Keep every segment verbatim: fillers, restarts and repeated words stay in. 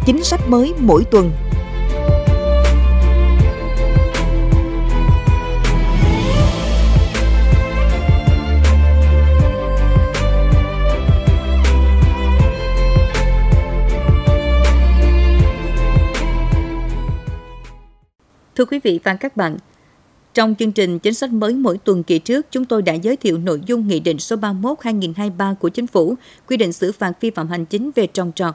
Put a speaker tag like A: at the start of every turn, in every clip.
A: chính sách mới mỗi tuần.
B: Thưa quý vị và các bạn, trong chương trình chính sách mới mỗi tuần kỳ trước, chúng tôi đã giới thiệu nội dung Nghị định số ba mươi mốt trên hai nghìn không trăm hai mươi ba của Chính phủ quy định xử phạt vi phạm hành chính về trồng trọt.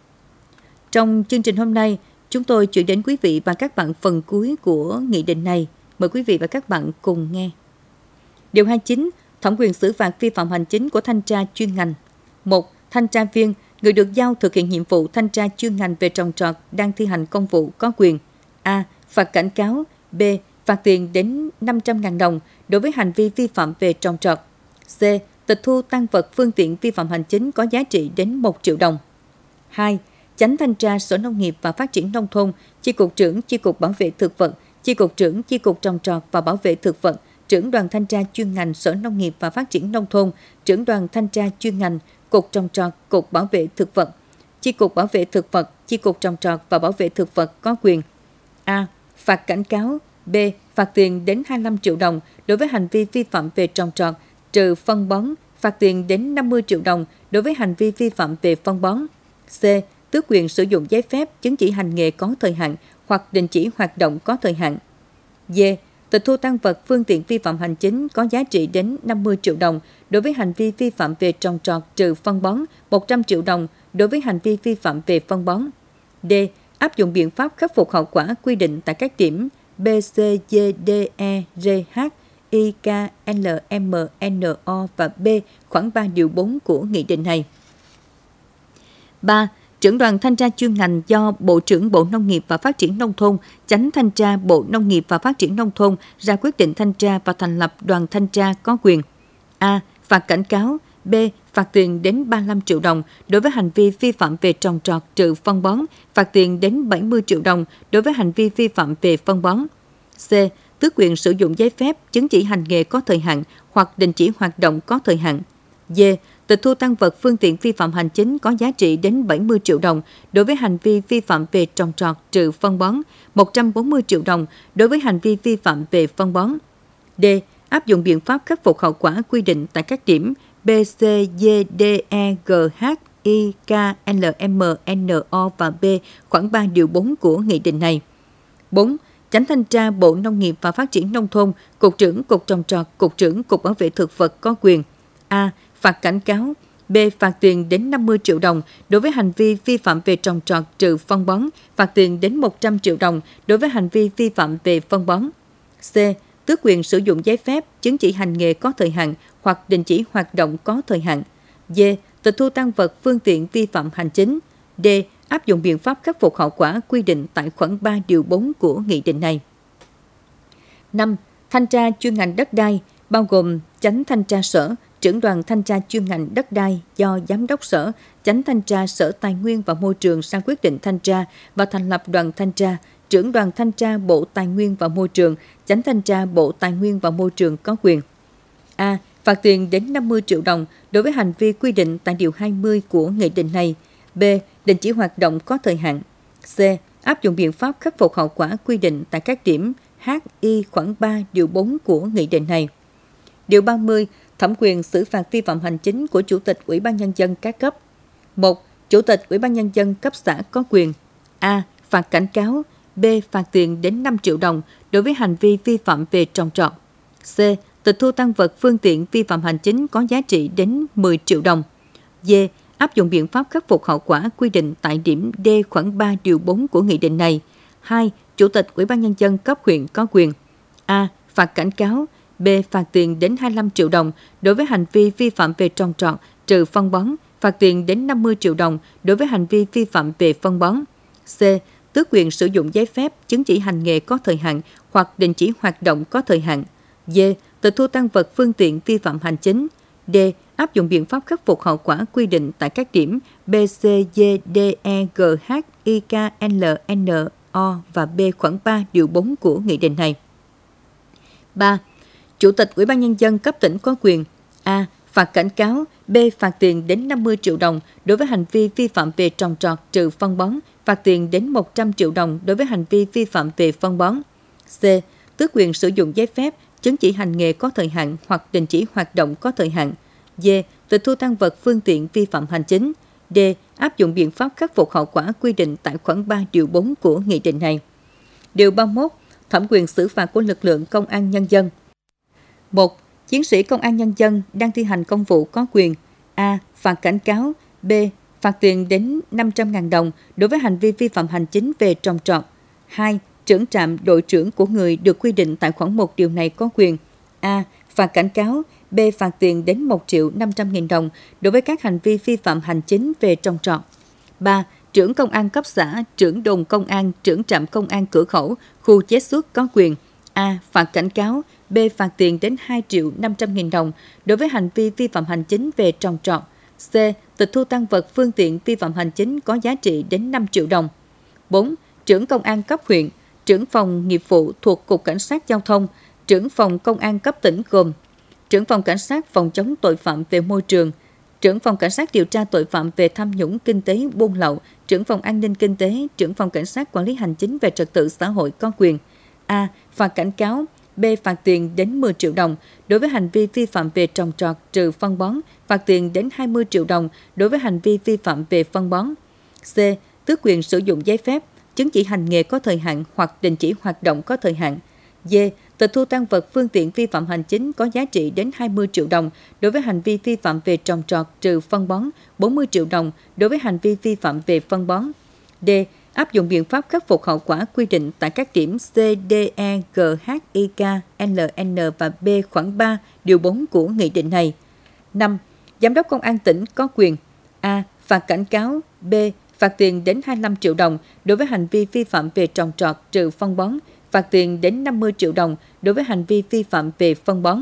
B: Trong chương trình hôm nay, chúng tôi chuyển đến quý vị và các bạn phần cuối của nghị định này. Mời quý vị và các bạn cùng nghe. Điều hai mươi chín. Thẩm quyền xử phạt vi phạm hành chính của thanh tra chuyên ngành. một. Thanh tra viên, người được giao thực hiện nhiệm vụ thanh tra chuyên ngành về trồng trọt đang thi hành công vụ có quyền A. Phạt cảnh cáo. B. Phạt tiền đến năm trăm nghìn đồng đối với hành vi vi phạm về trồng trọt. C. Tịch thu tang vật phương tiện vi phạm hành chính có giá trị đến một triệu đồng. hai. Chánh thanh tra Sở Nông nghiệp và Phát triển Nông thôn, Chi cục trưởng Chi cục Bảo vệ Thực vật, Chi cục trưởng Chi cục Trồng trọt và Bảo vệ Thực vật, trưởng đoàn thanh tra chuyên ngành Sở Nông nghiệp và Phát triển Nông thôn, trưởng đoàn thanh tra chuyên ngành Cục Trồng trọt, Cục Bảo vệ Thực vật, Chi cục Bảo vệ Thực vật, Chi cục Trồng trọt và Bảo vệ Thực vật có quyền A. Phạt cảnh cáo. B. Phạt tiền đến hai mươi lăm triệu đồng đối với hành vi vi phạm về trồng trọt, trừ phân bón, phạt tiền đến năm mươi triệu đồng đối với hành vi vi phạm về phân bón. C. Tước quyền sử dụng giấy phép, chứng chỉ hành nghề có thời hạn hoặc đình chỉ hoạt động có thời hạn. D. Tịch thu tang vật phương tiện vi phạm hành chính có giá trị đến năm mươi triệu đồng đối với hành vi vi phạm về trồng trọt, trừ phân bón, một trăm triệu đồng đối với hành vi vi phạm về phân bón. D. Áp dụng biện pháp khắc phục hậu quả quy định tại các điểm B, C, D, D, E, R, H, I, K, L, M, N, O và B khoản ba điều bốn của nghị định này. ba. Trưởng đoàn thanh tra chuyên ngành do Bộ trưởng Bộ Nông nghiệp và Phát triển Nông thôn, Chánh thanh tra Bộ Nông nghiệp và Phát triển Nông thôn ra quyết định thanh tra và thành lập đoàn thanh tra có quyền A. Phạt cảnh cáo. B. Phạt tiền đến ba mươi lăm triệu đồng đối với hành vi vi phạm về trồng trọt, trừ phân bón, phạt tiền đến bảy mươi triệu đồng đối với hành vi vi phạm về phân bón. C. Tước quyền sử dụng giấy phép, chứng chỉ hành nghề có thời hạn hoặc đình chỉ hoạt động có thời hạn. D. Tịch thu tang vật phương tiện vi phạm hành chính có giá trị đến bảy mươi triệu đồng đối với hành vi vi phạm về trồng trọt, trừ phân bón, một trăm bốn mươi triệu đồng đối với hành vi vi phạm về phân bón. D. Áp dụng biện pháp khắc phục hậu quả quy định tại các điểm B, C, D, D, E, G, H, I, K, L, M, N, O và B khoản ba điều bốn của nghị định này. bốn. Chánh thanh tra Bộ Nông nghiệp và Phát triển Nông thôn, Cục trưởng Cục Trồng trọt, Cục trưởng Cục Bảo vệ Thực vật có quyền A. Phạt cảnh cáo. B. Phạt tiền đến năm mươi triệu đồng đối với hành vi vi phạm về trồng trọt, trừ phân bón, phạt tiền đến một trăm triệu đồng đối với hành vi vi phạm về phân bón. C. Tước quyền sử dụng giấy phép, chứng chỉ hành nghề có thời hạn hoặc đình chỉ hoạt động có thời hạn. D. Tịch thu tang vật phương tiện vi phạm hành chính. D. Áp dụng biện pháp khắc phục hậu quả quy định tại khoản ba điều bốn của nghị định này. năm. Thanh tra chuyên ngành đất đai, bao gồm Chánh thanh tra Sở, trưởng đoàn thanh tra chuyên ngành đất đai do Giám đốc Sở, Chánh thanh tra Sở Tài nguyên và Môi trường ra quyết định thanh tra và thành lập đoàn thanh tra, trưởng đoàn thanh tra Bộ Tài nguyên và Môi trường, Chánh thanh tra Bộ Tài nguyên và Môi trường có quyền A. Phạt tiền đến năm mươi triệu đồng đối với hành vi quy định tại điều hai mươi của nghị định này. B. Đình chỉ hoạt động có thời hạn. C. Áp dụng biện pháp khắc phục hậu quả quy định tại các điểm H, I khoản ba điều bốn của nghị định này. Điều ba mươi. Thẩm quyền xử phạt vi phạm hành chính của Chủ tịch Ủy ban Nhân dân các cấp. một. Chủ tịch Ủy ban Nhân dân cấp xã có quyền A. Phạt cảnh cáo. B. Phạt tiền đến năm triệu đồng đối với hành vi vi phạm về trồng trọt. C. Tịch thu tang vật phương tiện vi phạm hành chính có giá trị đến mười triệu đồng. D. Áp dụng biện pháp khắc phục hậu quả quy định tại điểm D khoản ba điều bốn của nghị định này. hai. Chủ tịch Ủy ban Nhân dân cấp huyện có quyền A. Phạt cảnh cáo. B. Phạt tiền đến hai mươi lăm triệu đồng đối với hành vi vi phạm về trồng trọt, trừ phân bón, phạt tiền đến năm mươi triệu đồng đối với hành vi vi phạm về phân bón. C. Tước quyền sử dụng giấy phép, chứng chỉ hành nghề có thời hạn hoặc đình chỉ hoạt động có thời hạn. D. Tịch thu tang vật phương tiện vi phạm hành chính. D. Áp dụng biện pháp khắc phục hậu quả quy định tại các điểm B, C, D, D, E, G, H, I, K, L, N, O và B khoản ba điều bốn của nghị định này. ba. Chủ tịch Ủy ban Nhân dân cấp tỉnh có quyền A. Phạt cảnh cáo. B. Phạt tiền đến năm mươi triệu đồng đối với hành vi vi phạm về trồng trọt, trừ phân bón, phạt phạt tiền đến một trăm triệu đồng đối với hành vi vi phạm về phân bón. C. Tước quyền sử dụng giấy phép, chứng chỉ hành nghề có thời hạn hoặc đình chỉ hoạt động có thời hạn. D. Tịch thu tang vật phương tiện vi phạm hành chính. D. Áp dụng biện pháp khắc phục hậu quả quy định tại khoản ba điều bốn của nghị định này. Điều ba mươi mốt. Thẩm quyền xử phạt của lực lượng công an nhân dân. một. Chiến sĩ công an nhân dân đang thi hành công vụ có quyền: A. Phạt cảnh cáo. B. Phạt tiền đến năm trăm nghìn đồng đối với hành vi vi phạm hành chính về trồng trọt. hai. Trưởng trạm, đội trưởng của người được quy định tại khoản một điều này có quyền: A. Phạt cảnh cáo. B. Phạt tiền đến một triệu năm trăm nghìn đồng đối với các hành vi vi phạm hành chính về trồng trọt. ba. Trưởng công an cấp xã, trưởng đồn công an, trưởng trạm công an cửa khẩu, khu chế xuất có quyền: A. Phạt cảnh cáo. B. Phạt tiền đến hai triệu năm trăm nghìn đồng đối với hành vi vi phạm hành chính về trồng trọt. C. Tịch thu tang vật phương tiện vi phạm hành chính có giá trị đến năm triệu đồng. bốn. Trưởng công an cấp huyện, trưởng phòng nghiệp vụ thuộc Cục Cảnh sát Giao thông, trưởng phòng công an cấp tỉnh gồm trưởng phòng cảnh sát phòng chống tội phạm về môi trường, trưởng phòng cảnh sát điều tra tội phạm về tham nhũng kinh tế buôn lậu, trưởng phòng an ninh kinh tế, trưởng phòng cảnh sát quản lý hành chính về trật tự xã hội có quyền: A. Phạt cảnh cáo. B. Phạt tiền đến mười triệu đồng đối với hành vi vi phạm về trồng trọt trừ phân bón, phạt tiền đến hai mươi triệu đồng đối với hành vi vi phạm về phân bón. C. Tước quyền sử dụng giấy phép, chứng chỉ hành nghề có thời hạn hoặc đình chỉ hoạt động có thời hạn. D. Tịch thu tang vật phương tiện vi phạm hành chính có giá trị đến hai mươi triệu đồng đối với hành vi vi phạm về trồng trọt trừ phân bón, bốn mươi triệu đồng đối với hành vi vi phạm về phân bón. D. Áp dụng biện pháp khắc phục hậu quả quy định tại các điểm C, D, E, G, H, I, K, L, N và B khoản ba điều bốn của nghị định này. năm. Giám đốc công an tỉnh có quyền: A. Phạt cảnh cáo. B. Phạt tiền đến hai mươi lăm triệu đồng đối với hành vi vi phạm về trồng trọt trừ phân bón, phạt tiền đến năm mươi triệu đồng đối với hành vi vi phạm về phân bón.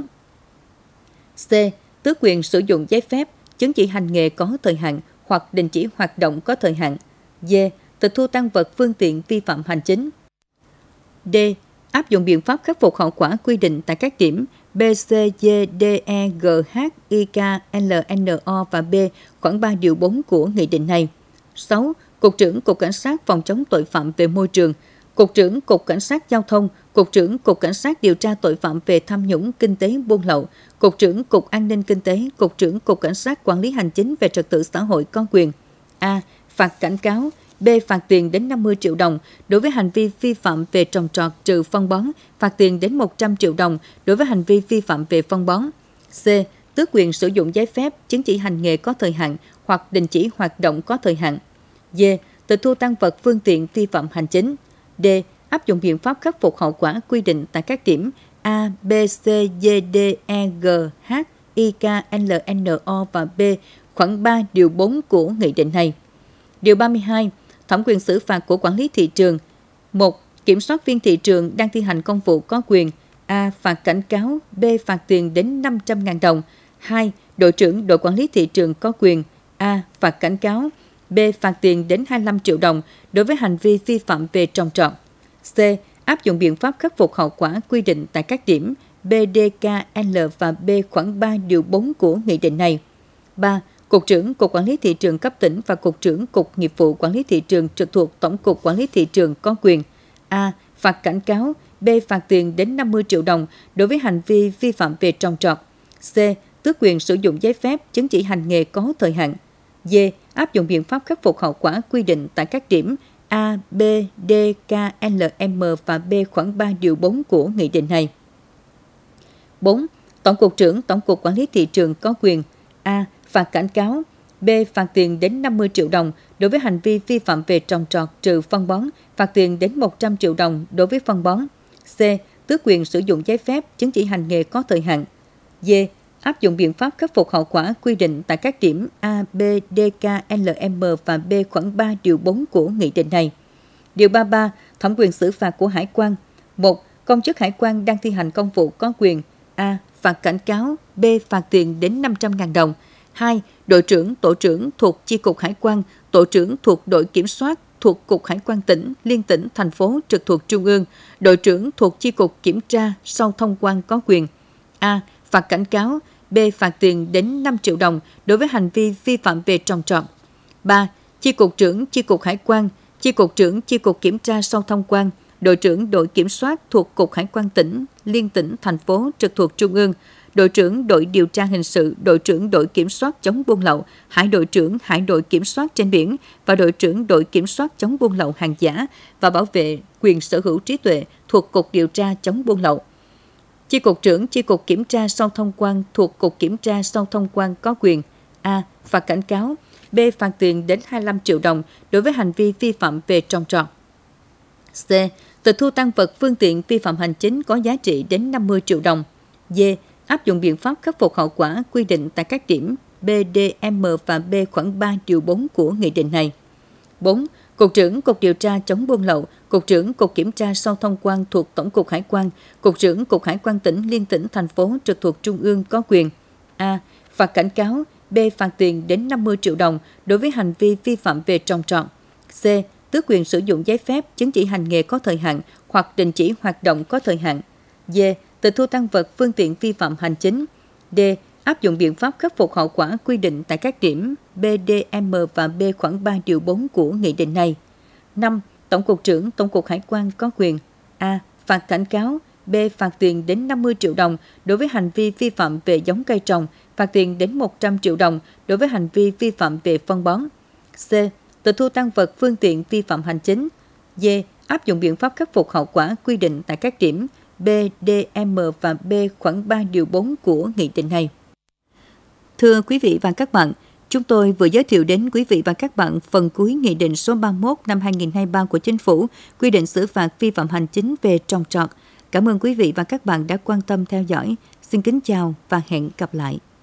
B: C. Tước quyền sử dụng giấy phép, chứng chỉ hành nghề có thời hạn hoặc đình chỉ hoạt động có thời hạn. D. Tịch thu tang vật phương tiện vi phạm hành chính. D. Áp dụng biện pháp khắc phục hậu quả quy định tại các điểm B, C, D, D, E, G, H, I, K, L, N, O và B khoản ba điều bốn của nghị định này. sáu. Cục trưởng Cục Cảnh sát phòng chống tội phạm về môi trường, Cục trưởng Cục Cảnh sát Giao thông, Cục trưởng Cục Cảnh sát điều tra tội phạm về tham nhũng kinh tế buôn lậu, Cục trưởng Cục An ninh kinh tế, Cục trưởng Cục Cảnh sát quản lý hành chính về trật tự xã hội có quyền: A. Phạt cảnh cáo. B. Phạt tiền đến năm mươi triệu đồng đối với hành vi vi phạm về trồng trọt trừ phân bón, phạt tiền đến một trăm triệu đồng đối với hành vi vi phạm về phân bón. C. Tước quyền sử dụng giấy phép, chứng chỉ hành nghề có thời hạn hoặc đình chỉ hoạt động có thời hạn. D. Tịch thu tang vật phương tiện vi phạm hành chính. D. Áp dụng biện pháp khắc phục hậu quả quy định tại các điểm A, B, C, D, D, E, G, H, I, K, L, N, O và B khoản ba điều bốn của nghị định này. Điều ba mươi hai. Thẩm quyền xử phạt của quản lý thị trường. một. Kiểm soát viên thị trường đang thi hành công vụ có quyền: A. Phạt cảnh cáo. B. Phạt tiền đến năm trăm nghìn đồng. hai. Đội trưởng đội quản lý thị trường có quyền: A. Phạt cảnh cáo. B. Phạt tiền đến hai mươi lăm triệu đồng đối với hành vi vi phạm về trồng trọt. C. Áp dụng biện pháp khắc phục hậu quả quy định tại các điểm B, D, K, L và B khoản ba điều bốn của nghị định này. ba. Cục trưởng Cục Quản lý Thị trường cấp tỉnh và Cục trưởng Cục Nghiệp vụ Quản lý Thị trường trực thuộc Tổng cục Quản lý Thị trường có quyền: A. Phạt cảnh cáo. B. Phạt tiền đến năm mươi triệu đồng đối với hành vi vi phạm về trồng trọt. C. Tước quyền sử dụng giấy phép, chứng chỉ hành nghề có thời hạn. D. Áp dụng biện pháp khắc phục hậu quả quy định tại các điểm A, B, D, K, L, M và B khoản ba điều bốn của nghị định này. bốn. Tổng cục trưởng Tổng cục Quản lý Thị trường có quyền: A. Phạt cảnh cáo. B. Phạt tiền đến năm mươi triệu đồng đối với hành vi vi phạm về trồng trọt trừ phân bón, phạt tiền đến một trăm triệu đồng đối với phân bón. C. Tước quyền sử dụng giấy phép, chứng chỉ hành nghề có thời hạn. D. Áp dụng biện pháp khắc phục hậu quả quy định tại các điểm A, B, D, K, L, M và B khoản ba điều bốn của nghị định này. Điều ba mươi ba. Thẩm quyền xử phạt của Hải quan. một. Công chức Hải quan đang thi hành công vụ có quyền: A. Phạt cảnh cáo. B. Phạt tiền đến năm trăm nghìn đồng. hai. Đội trưởng, tổ trưởng thuộc Chi cục Hải quan, tổ trưởng thuộc đội kiểm soát thuộc Cục Hải quan tỉnh, liên tỉnh, thành phố trực thuộc Trung ương, đội trưởng thuộc Chi cục kiểm tra sau thông quan có quyền: A. Phạt cảnh cáo. B. Phạt tiền đến năm triệu đồng đối với hành vi vi phạm về trồng trọt. ba. Chi cục trưởng Chi cục Hải quan Chi cục trưởng Chi cục Kiểm tra sau thông quan, đội trưởng đội kiểm soát thuộc Cục Hải quan tỉnh, liên tỉnh, thành phố trực thuộc Trung ương, đội trưởng đội điều tra hình sự, đội trưởng đội kiểm soát chống buôn lậu, hải đội trưởng hải đội kiểm soát trên biển và đội trưởng đội kiểm soát chống buôn lậu hàng giả và bảo vệ quyền sở hữu trí tuệ thuộc Cục điều tra chống buôn lậu. Chi cục trưởng Chi cục Kiểm tra sau thông quan thuộc Cục Kiểm tra sau thông quan có quyền A. Phạt cảnh cáo, B. Phạt tiền đến hai mươi lăm triệu đồng đối với hành vi vi phạm về trồng trọt. C. Tịch thu tăng vật phương tiện vi phạm hành chính có giá trị đến năm mươi triệu đồng. D. Áp dụng biện pháp khắc phục hậu quả quy định tại các điểm B, D, M và B khoản ba điều bốn của nghị định này. bốn. Cục trưởng Cục điều tra chống buôn lậu, Cục trưởng Cục Kiểm tra sau thông quan thuộc Tổng cục Hải quan, Cục trưởng Cục Hải quan tỉnh, liên tỉnh, thành phố trực thuộc Trung ương có quyền A. Phạt cảnh cáo, B. Phạt tiền đến năm mươi triệu đồng đối với hành vi vi phạm về trồng trọt. C. Tước quyền sử dụng giấy phép, chứng chỉ hành nghề có thời hạn hoặc đình chỉ hoạt động có thời hạn. D. Tịch thu tăng vật phương tiện vi phạm hành chính. D. Áp dụng biện pháp khắc phục hậu quả quy định tại các điểm B, D, M và B khoản ba điều bốn của nghị định này. năm. Tổng cục trưởng Tổng cục Hải quan có quyền A. Phạt cảnh cáo, B. Phạt tiền đến năm mươi triệu đồng đối với hành vi vi phạm về giống cây trồng, phạt tiền đến một trăm triệu đồng đối với hành vi vi phạm về phân bón. C. Tịch thu tăng vật phương tiện vi phạm hành chính. D. Áp dụng biện pháp khắc phục hậu quả quy định tại các điểm B, D, M và B khoản ba điều bốn của nghị định này. Thưa quý vị và các bạn, chúng tôi vừa giới thiệu đến quý vị và các bạn phần cuối Nghị định số ba mươi mốt năm hai nghìn không trăm hai mươi ba của Chính phủ quy định xử phạt vi phạm hành chính về trồng trọt. Cảm ơn quý vị và các bạn đã quan tâm theo dõi. Xin kính chào và hẹn gặp lại.